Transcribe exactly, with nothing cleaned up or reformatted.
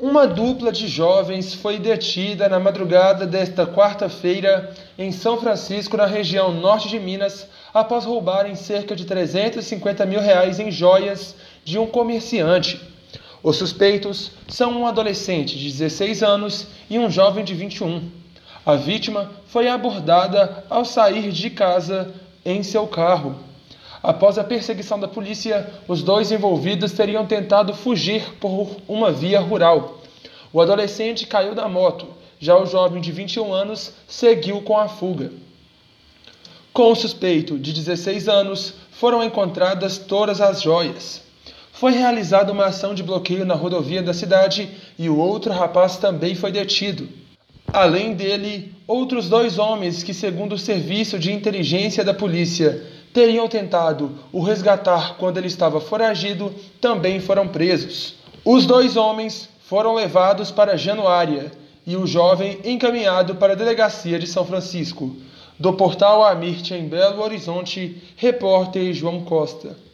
Uma dupla de jovens foi detida na madrugada desta quarta-feira em São Francisco, na região norte de Minas, após roubarem cerca de trezentos e cinquenta mil reais em joias de um comerciante. Os suspeitos são um adolescente de dezesseis anos e um jovem de vinte e um. A vítima foi abordada ao sair de casa em seu carro. Após a perseguição da polícia, os dois envolvidos teriam tentado fugir por uma via rural. O adolescente caiu da moto, já o jovem de vinte e um anos seguiu com a fuga. Com o suspeito de dezesseis anos, foram encontradas todas as joias. Foi realizada uma ação de bloqueio na rodovia da cidade e o outro rapaz também foi detido. Além dele, outros dois homens que, segundo o serviço de inteligência da polícia, teriam tentado o resgatar quando ele estava foragido, também foram presos. Os dois homens foram levados para Januária e o jovem encaminhado para a delegacia de São Francisco. Do portal Amirte, em Belo Horizonte, repórter João Costa.